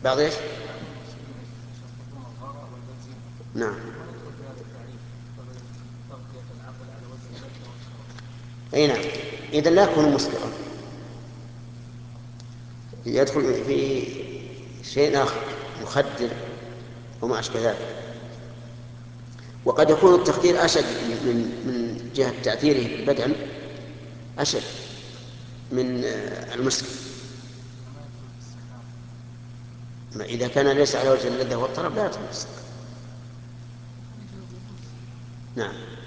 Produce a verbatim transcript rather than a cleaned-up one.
بعض ايش؟ نعم. اي نعم. اذا لا يكون مسكرا، يدخل في شيء اخر مخدر وما اشبه ذلك. وقد يكون التخدير اشد من من جهه تاثيره بالبدن، اشد من المسكر. ما إذا كان ليس على وجه اللذة والطرب لا يدخل في السكر. نعم.